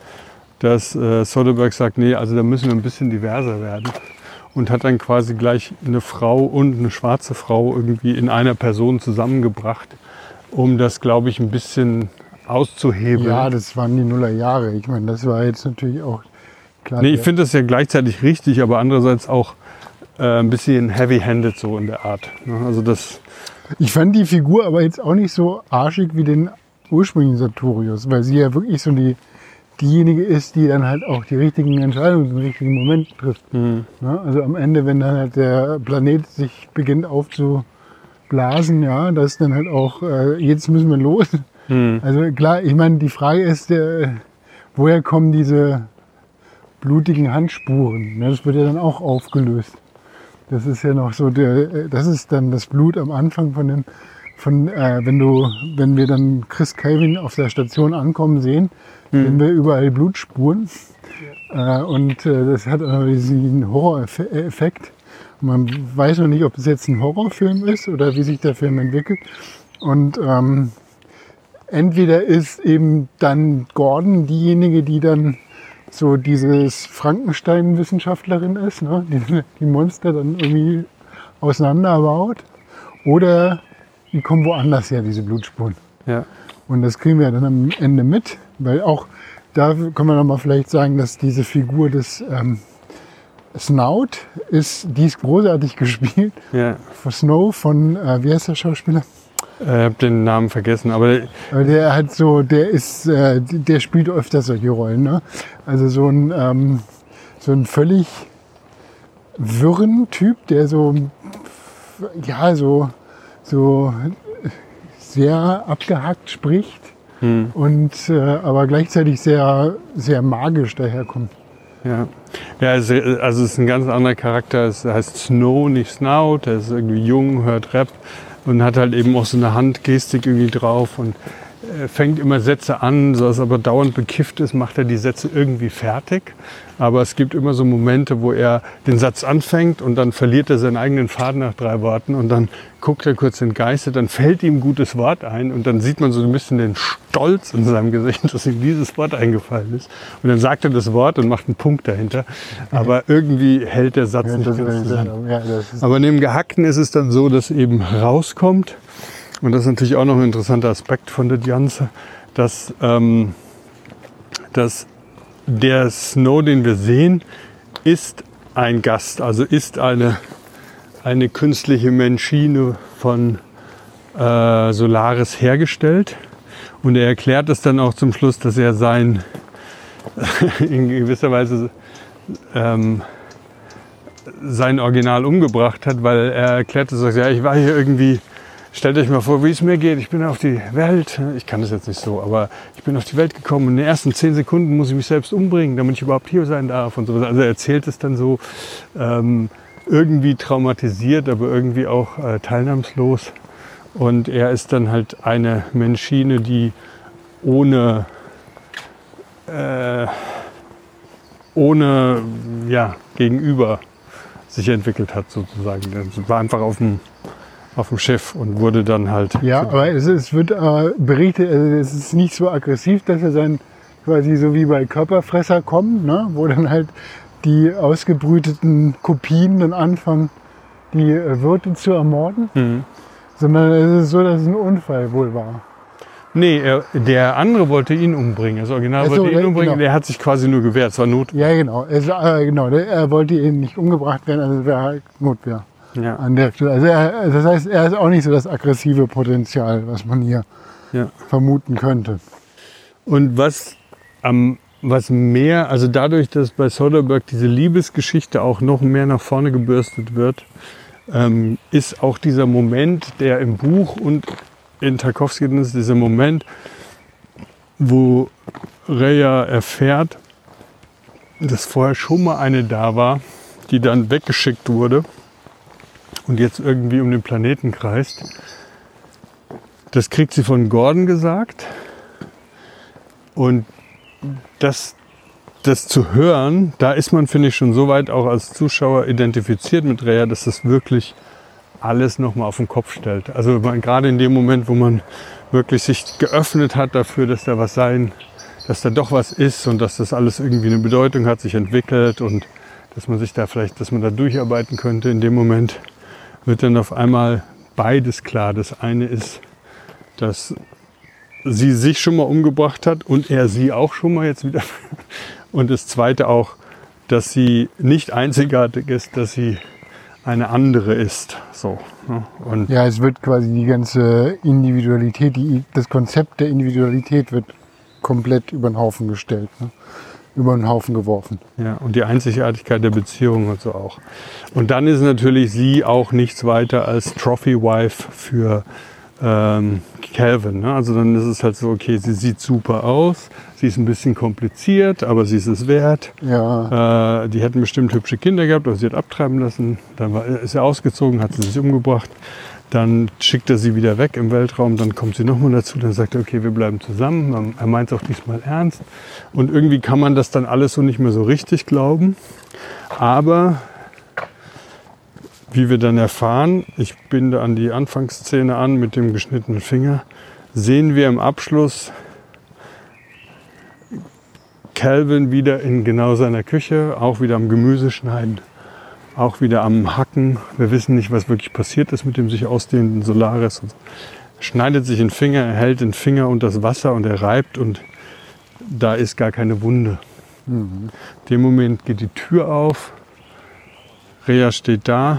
dass äh, Soderbergh sagt, nee, also da müssen wir ein bisschen diverser werden, und hat dann quasi gleich eine Frau und eine schwarze Frau irgendwie in einer Person zusammengebracht, um das, glaube ich, ein bisschen auszuhebeln. Ja, das waren die Nullerjahre. Ich meine, das war jetzt natürlich auch klar. Nee, ich finde das ja gleichzeitig richtig, aber andererseits auch äh, ein bisschen heavy-handed so in der Art. Ne? Also das. Ich fand die Figur aber jetzt auch nicht so arschig wie den ursprünglichen Sartorius, weil sie ja wirklich so die diejenige ist, die dann halt auch die richtigen Entscheidungen im richtigen Moment trifft. Mhm. Ja, also am Ende, wenn dann halt der Planet sich beginnt aufzublasen, ja, das ist dann halt auch, äh, jetzt müssen wir los. Mhm. Also klar, ich meine, die Frage ist, äh, woher kommen diese blutigen Handspuren? Ja, das wird ja dann auch aufgelöst. Das ist ja noch so, der, das ist dann das Blut am Anfang von dem, von, äh, wenn du, wenn wir dann Chris Calvin auf der Station ankommen sehen, sehen wir überall Blutspuren. Ja. Äh, und äh, das hat auch diesen Horroreffekt. Man weiß noch nicht, ob es jetzt ein Horrorfilm ist oder wie sich der Film entwickelt. Und ähm, entweder ist eben dann Gordon diejenige, die dann so dieses Frankenstein-Wissenschaftlerin ist, ne? die, die Monster dann irgendwie auseinanderbaut. Oder die kommen woanders her, diese Blutspuren. Ja. Und das kriegen wir dann am Ende mit, weil auch da kann man noch mal vielleicht sagen, dass diese Figur des ähm, Snout ist, die ist großartig gespielt. Ja. Von Snow von, äh, wie heißt der Schauspieler? Ich äh, habe den Namen vergessen, aber aber der hat so, der ist, äh, der spielt öfter solche Rollen, ne? Also so ein, ähm, so ein völlig wirren Typ, der so, ja, so, so sehr abgehackt spricht, hm. und äh, aber gleichzeitig sehr, sehr magisch daherkommt. Ja, ja, also, also es ist ein ganz anderer Charakter. Es heißt Snow, nicht Snout. Er ist irgendwie jung, hört Rap und hat halt eben auch so eine Handgestik irgendwie drauf und äh, fängt immer Sätze an, so dass er aber dauernd bekifft ist, macht er die Sätze irgendwie fertig. Aber es gibt immer so Momente, wo er den Satz anfängt und dann verliert er seinen eigenen Faden nach drei Worten und dann guckt er kurz entgeistert, dann fällt ihm ein gutes Wort ein und dann sieht man so ein bisschen den Stolz in seinem Gesicht, dass ihm dieses Wort eingefallen ist. Und dann sagt er das Wort und macht einen Punkt dahinter. Aber irgendwie hält der Satz ja, nicht ganz zusammen. Ja, Aber neben Gehackten ist es dann so, dass eben rauskommt, Und das ist natürlich auch noch ein interessanter Aspekt von das Ganze, dass, ähm, dass der Snow, den wir sehen, ist ein Gast, also ist eine, eine künstliche Menschine von äh, Solaris hergestellt. Und er erklärt es dann auch zum Schluss, dass er sein, in gewisser Weise ähm, sein Original umgebracht hat, weil er erklärt es, ja, ich war hier irgendwie, stellt euch mal vor, wie es mir geht, ich bin auf die Welt, ich kann das jetzt nicht so, aber ich bin auf die Welt gekommen und in den ersten zehn Sekunden muss ich mich selbst umbringen, damit ich überhaupt hier sein darf und so. Also er erzählt es dann so, ähm, irgendwie traumatisiert, aber irgendwie auch äh, teilnahmslos. Und er ist dann halt eine Menschine, die ohne, äh, ohne ja, Gegenüber sich entwickelt hat sozusagen. Er war einfach auf dem, auf dem Schiff und wurde dann halt... Ja, aber es, es wird äh, berichtet, also es ist nicht so aggressiv, dass er dann quasi so wie bei Körperfresser kommt, ne? Wo dann halt die ausgebrüteten Kopien dann anfangen, die äh, Wirte zu ermorden. Mhm. Sondern es ist so, dass es ein Unfall wohl war. Nee, er, der andere wollte ihn umbringen. Das Original so, wollte ihn umbringen, genau. Der hat sich quasi nur gewehrt. Es war Notwehr. Ja, genau. Es, äh, genau. Er wollte eben nicht umgebracht werden, also es wäre halt Notwehr. Ja. An der Stelle. Also er, das heißt, er ist auch nicht so das aggressive Potenzial, was man hier ja. vermuten könnte. Und was am was mehr, also dadurch, dass bei Soderbergh diese Liebesgeschichte auch noch mehr nach vorne gebürstet wird, ähm, ist auch dieser Moment, der im Buch und in Tarkovsky ist, dieser Moment, wo Rhea erfährt, dass vorher schon mal eine da war, die dann weggeschickt wurde und jetzt irgendwie um den Planeten kreist. Das kriegt sie von Gordon gesagt. Und das, das zu hören, da ist man, finde ich, schon so weit auch als Zuschauer identifiziert mit Rhea, dass das wirklich alles nochmal auf den Kopf stellt. Also man, gerade in dem Moment, wo man wirklich sich geöffnet hat dafür, dass da was sein, dass da doch was ist und dass das alles irgendwie eine Bedeutung hat, sich entwickelt und dass man sich da vielleicht, dass man da durcharbeiten könnte. In dem Moment wird dann auf einmal beides klar. Das eine ist, dass sie sich schon mal umgebracht hat und er sie auch schon mal jetzt wieder. Und das zweite auch, dass sie nicht einzigartig ist, dass sie eine andere ist. So, ne? Und ja, es wird quasi die ganze Individualität, die, das Konzept der Individualität wird komplett über den Haufen gestellt, ne? Über den Haufen geworfen. Ja, und die Einzigartigkeit der Beziehung und so auch. Und dann ist natürlich sie auch nichts weiter als Trophy Wife für ähm, Calvin. Ne? Also dann ist es halt so, okay, sie sieht super aus, sie ist ein bisschen kompliziert, aber sie ist es wert. Ja. Äh, die hätten bestimmt hübsche Kinder gehabt, aber sie hat abtreiben lassen. Dann war, ist er ausgezogen, hat sie sich umgebracht. Dann schickt er sie wieder weg im Weltraum, dann kommt sie nochmal dazu, dann sagt er, okay, wir bleiben zusammen. Er meint es auch diesmal ernst. Und irgendwie kann man das dann alles so nicht mehr so richtig glauben. Aber wie wir dann erfahren, ich binde an die Anfangsszene an mit dem geschnittenen Finger, sehen wir im Abschluss Calvin wieder in genau seiner Küche, auch wieder am Gemüse schneiden. Auch wieder am Hacken. Wir wissen nicht, was wirklich passiert ist mit dem sich ausdehnenden Solaris. Er schneidet sich den Finger, er hält den Finger unter das Wasser und er reibt und da ist gar keine Wunde. Mhm. In dem Moment geht die Tür auf, Rhea steht da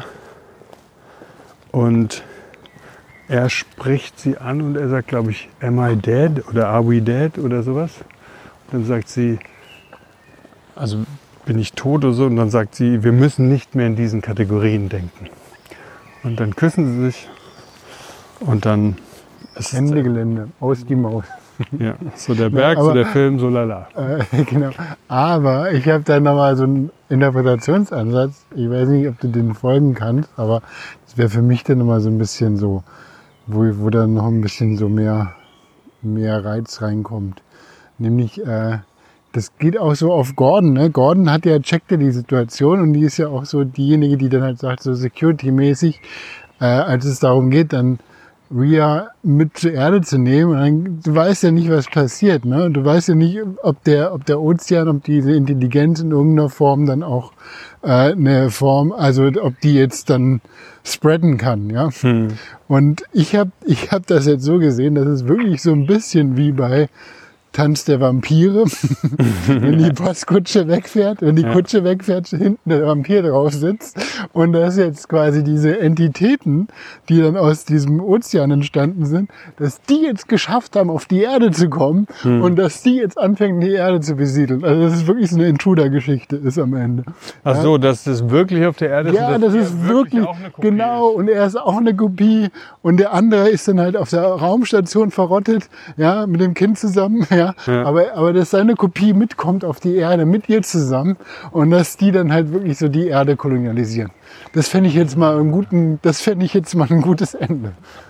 und er spricht sie an und er sagt, glaube ich, am I dead oder are we dead oder sowas. Und dann sagt sie, also bin ich tot oder so? Und dann sagt sie, wir müssen nicht mehr in diesen Kategorien denken. Und dann küssen sie sich und dann ist Ende Gelände, aus die Maus. Ja, so der Berg, ja, aber, so der Film, so lala. Äh, genau. Aber ich habe da nochmal so einen Interpretationsansatz. Ich weiß nicht, ob du den folgen kannst, aber das wäre für mich dann nochmal so ein bisschen so, wo, wo dann noch ein bisschen so mehr, mehr Reiz reinkommt. Nämlich, äh, das geht auch so auf Gordon. Ne? Gordon hat ja, checkt ja die Situation und die ist ja auch so diejenige, die dann halt sagt, so security-mäßig, äh, als es darum geht, dann Rhea mit zur Erde zu nehmen. Und dann, du weißt ja nicht, was passiert. Ne? Du weißt ja nicht, ob der, ob der Ozean, ob diese Intelligenz in irgendeiner Form dann auch äh, eine Form, also ob die jetzt dann spreaden kann. Ja? Hm. Und ich habe ich hab das jetzt so gesehen, dass es wirklich so ein bisschen wie bei Tanz der Vampire, wenn die Postkutsche wegfährt, wenn die ja. Kutsche wegfährt, hinten der Vampir drauf sitzt und das jetzt quasi diese Entitäten, die dann aus diesem Ozean entstanden sind, dass die jetzt geschafft haben, auf die Erde zu kommen hm. und dass die jetzt anfangen, die Erde zu besiedeln. Also das ist wirklich so eine Intruder-Geschichte ist am Ende. Ach so, ja. dass das wirklich auf der Erde ist? Ja, das, das ist wirklich, wirklich genau ist. Und er ist auch eine Kopie und der andere ist dann halt auf der Raumstation verrottet, ja, mit dem Kind zusammen, ja. Ja. Aber, aber dass seine Kopie mitkommt auf die Erde, mit ihr zusammen und dass die dann halt wirklich so die Erde kolonialisieren. Das fände ich jetzt mal einen guten, das fände ich jetzt mal ein gutes Ende.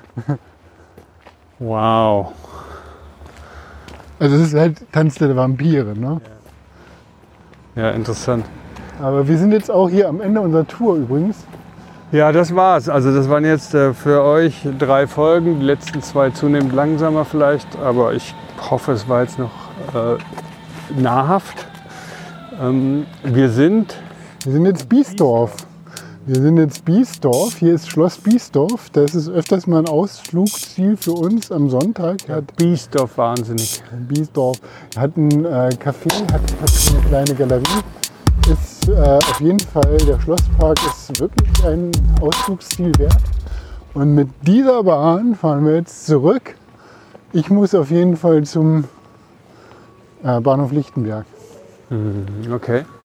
Wow. Also es ist halt Tanz der Vampire, ne? Ja, interessant. Aber wir sind jetzt auch hier am Ende unserer Tour übrigens. Ja, das war's. Also das waren jetzt äh, für euch drei Folgen, die letzten zwei zunehmend langsamer vielleicht, aber ich hoffe, es war jetzt noch äh, nahrhaft. Ähm, wir sind... Wir sind jetzt Biesdorf. Wir sind jetzt Biesdorf. Hier ist Schloss Biesdorf. Das ist öfters mal ein Ausflugsziel für uns am Sonntag. Hat Biesdorf wahnsinnig. Biesdorf hat ein äh, Café, hat, hat eine kleine Galerie. Ist äh, auf jeden Fall, der Schlosspark ist wirklich ein Ausflugsziel wert. Und mit dieser Bahn fahren wir jetzt zurück. Ich muss auf jeden Fall zum äh, Bahnhof Lichtenberg. Okay.